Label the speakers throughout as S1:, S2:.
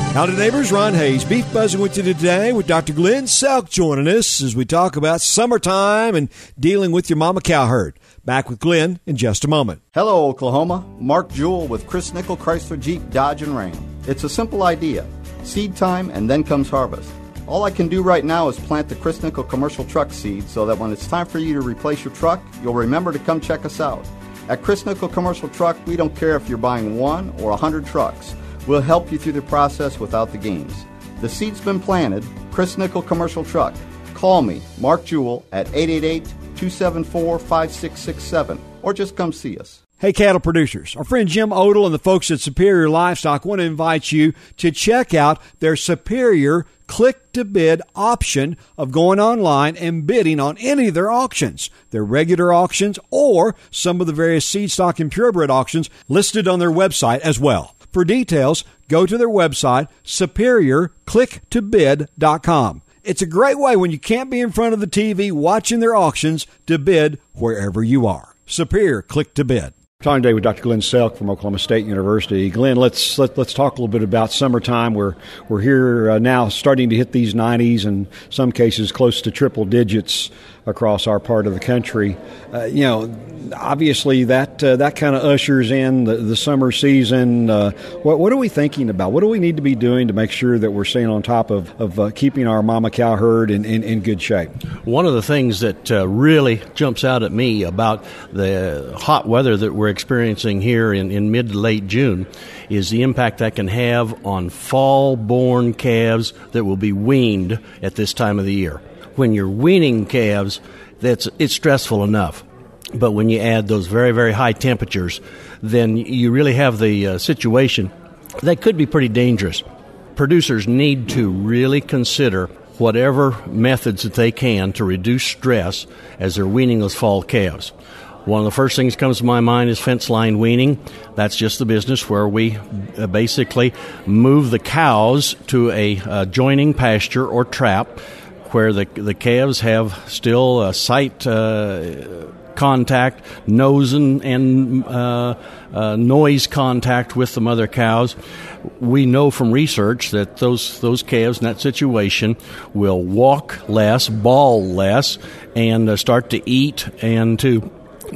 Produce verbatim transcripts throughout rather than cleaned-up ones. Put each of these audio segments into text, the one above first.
S1: Howdy, neighbors. Ron Hayes, Beef Buzzing with you today with Doctor Glenn Selk joining us as we talk about summertime and dealing with your mama cow herd. Back with Glenn in just a moment.
S2: Hello, Oklahoma. Mark Jewell with Chris Nickel Chrysler Jeep Dodge and Ram. It's a simple idea. Seed time and then comes harvest. All I can do right now is plant the Chris Nickel commercial truck seed so that when it's time for you to replace your truck, you'll remember to come check us out. At Chris Nickel Commercial Truck, we don't care if you're buying one or a hundred trucks. We'll help you through the process without the games. The seed's been planted. Chris Nickel Commercial Truck. Call me, Mark Jewell, at eight eight eight, two seven four, five six six seven, or just come see us.
S1: Hey, cattle producers, our friend Jim Odell and the folks at Superior Livestock want to invite you to check out their Superior click-to-bid option of going online and bidding on any of their auctions, their regular auctions or some of the various seed stock and purebred auctions listed on their website as well. For details, go to their website, superior click to bid dot com. It's a great way when you can't be in front of the T V watching their auctions to bid wherever you are. Superior Click to Bid. Talking today with Doctor Glenn Selk from Oklahoma State University. Glenn, let's let, let's talk a little bit about summertime. We're we're here uh, now, starting to hit these nineties, and some cases close to triple digits across our part of the country. Uh, you know, obviously that uh, that kind of ushers in the, the summer season. Uh, what what are we thinking about? What do we need to be doing to make sure that we're staying on top of of uh, keeping our mama cow herd in, in, in good shape?
S3: One of the things that uh, really jumps out at me about the hot weather that we're experiencing here in, in mid to late June is the impact that can have on fall-born calves that will be weaned at this time of the year. When you're weaning calves, that's it's stressful enough. But when you add those very, very high temperatures, then you really have the uh, situation that could be pretty dangerous. Producers need to really consider whatever methods that they can to reduce stress as they're weaning those fall calves. One of the first things that comes to my mind is fence line weaning. That's just the business where we uh, basically move the cows to a uh, joining pasture or trap where the the calves have still uh, sight uh, contact, nose and, and uh, uh, noise contact with the mother cows. We know from research that those those calves in that situation will walk less, bawl less, and uh, start to eat and to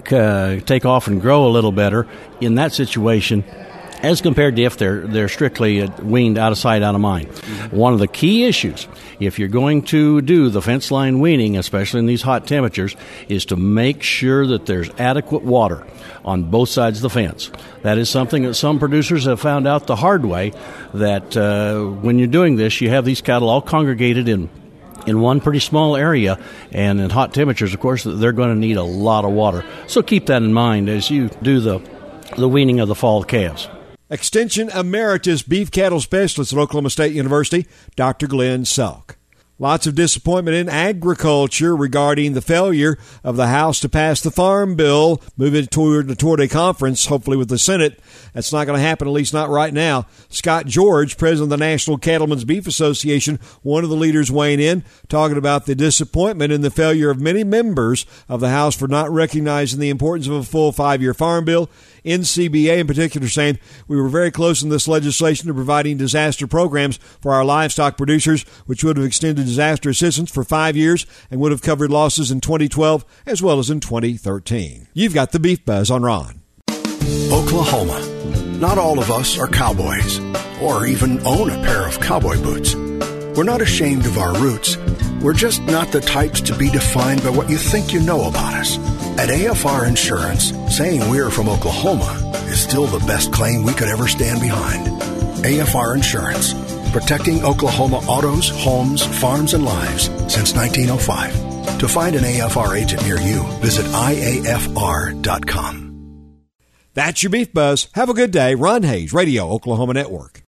S3: Uh, take off and grow a little better in that situation as compared to if they're they're strictly weaned out of sight, out of mind. Mm-hmm. One of the key issues, if you're going to do the fence line weaning, especially in these hot temperatures, is to make sure that there's adequate water on both sides of the fence. That is something that some producers have found out the hard way, that uh, when you're doing this, you have these cattle all congregated in in one pretty small area, and in hot temperatures, of course, they're going to need a lot of water. So keep that in mind as you do the the weaning of the fall calves.
S1: Extension Emeritus Beef Cattle Specialist at Oklahoma State University, Doctor Glenn Selk. Lots of disappointment in agriculture regarding the failure of the House to pass the Farm Bill, moving toward, toward a conference, hopefully with the Senate. That's not going to happen, at least not right now. Scott George, president of the National Cattlemen's Beef Association, one of the leaders weighing in, talking about the disappointment in the failure of many members of the House for not recognizing the importance of a full five-year Farm Bill. N C B A in particular saying we were very close in this legislation to providing disaster programs for our livestock producers, which would have extended disaster assistance for five years and would have covered losses in twenty twelve as well as in twenty thirteen. You've got the Beef Buzz on Ron.
S4: Oklahoma. Not all of us are cowboys or even own a pair of cowboy boots. We're not ashamed of our roots. We're just not the types to be defined by what you think you know about us. At A F R Insurance, saying we're from Oklahoma is still the best claim we could ever stand behind. A F R Insurance, protecting Oklahoma autos, homes, farms, and lives since nineteen oh five. To find an A F R agent near you, visit I A F R dot com.
S1: That's your Beef Buzz. Have a good day. Ron Hayes, Radio Oklahoma Network.